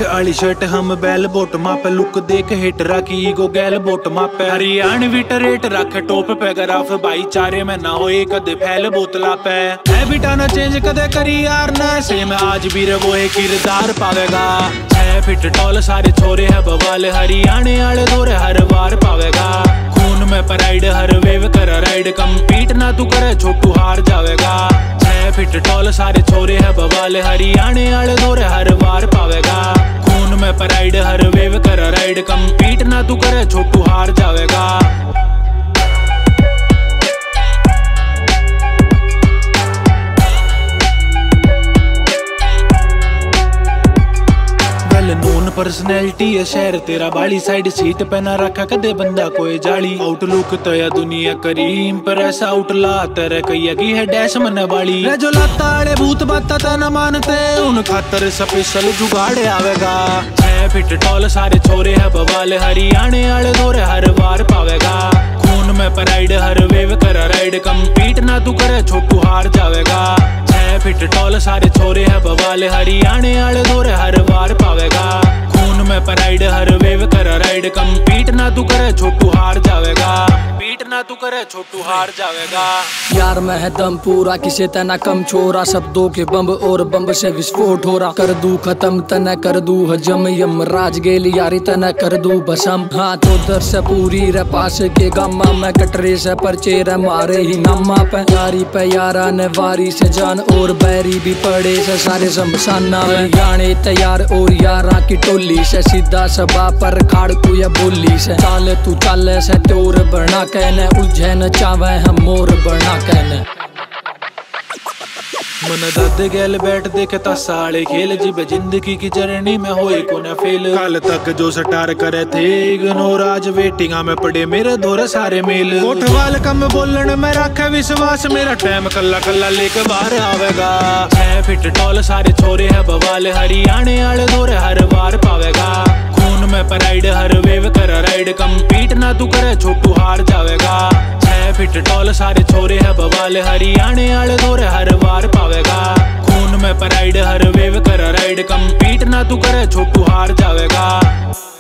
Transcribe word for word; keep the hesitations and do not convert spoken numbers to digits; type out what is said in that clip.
Check आली shirt हम बैल बोट मापे, लुक देख हिटरा की ईगो गैल बोट मापे। हरियाणवी रेट रखे टॉप पे ग्राफ, भाईचारे में ना हो कदे फैल बोतला पे। है बिटाना चेंज कदे करी यार ना, सेम आज भी रे वो एक किरदार पावेगा। छह फिट टॉल सारे छोरे है बवाल, हरियाणे आले दौरे हर बार पावेगा। खून में प्राइड हर वेव कर राइड, कम्पीट ना तू करे छोटू हार जावेगा। छह फिट टॉल सारे छोरे है बवाल, हरियाणे आले दौरे हर बार पावेगा। खून में प्राइड हर वेव कर राइड, कम्पीट ना तू करे छोटू हार जावेगा। नोन पर्सनैलिटी है शहर तेरा बाली, साइड सीट पे ना रखा कदे बंदा कोई जाली। आउटलुक तो या दुनिया करी इंप्रेस, आउटला तेरे कैया की है डैश मन वाली। रे जो लाताड़े भूत बाता ता न मानते, उन खातर स्पेशल जुगाड़ आवेगा। छह फिट टॉल सारे छोरे है बवाल, हरियाणे आले दौरे हर बार पावेगा। खून में प्राइड हर वेव कर राइड, कम्पीट ना तू करे छोटू हार जावेगा। छह फिट टॉल सारे छोरे है बवाल, हरियाणे आले दौरे हर बार पावेगा। खून में प्राइड हर वेव कर राइड, कम्पीट ना तू करे छोटू हार जावेगा। पीट ना तू करे छोटू हार जावेगा। यार मैं है दम पूरा, किसे तना कम छोरा, शब्दों के बम और बम से विस्फोट हो रहा। कर दू खत्म तना कर दू हजम, यम राज गेल यारी तना कर दू बसम। हाँ तो दर से पूरी रे पास के गम्मा, मैं कटरे से परचे रे मारे ही नम्मा पे। यारी पे यारा ने वारी से जान, और बैरी भी पड़े से सारे शमशाना में। जाने तैयार और यारा की टोली से, सीधा सबा पर खाड़ को या बोली से। चाल तू चाल से तोर बना कहने, उलझे न चावे हम मोर बना कहने। मन दद गैल बैठ देखता साले खेल, जिब जिंदगी की जर्नी में होए को न फेल। कल तक जो सटार करे थे इग्नोर, आज वेटिंग में पड़े मेरे दौरे सारे मेल। कोठवाल कम बोलन में रखे विश्वास, मेरा टाइम कल्ला कल्ला लेके बाहर आवेगा। छह फिट टॉल सारे छोरे है बवाल, हरियाणे आले दौरे हर बार पावेगा। खून में प्राइड हर वेव कर राइड, कम्पीट ना तू करे छोटू हार जावेगा। छह फिट टॉल सारे छोरे है बवाल, हरियाणे आले दौरे हर बार पावेगा। खून में प्राइड हर वेव कर राइड, कम्पीट ना तू करे छोटू हार जावेगा।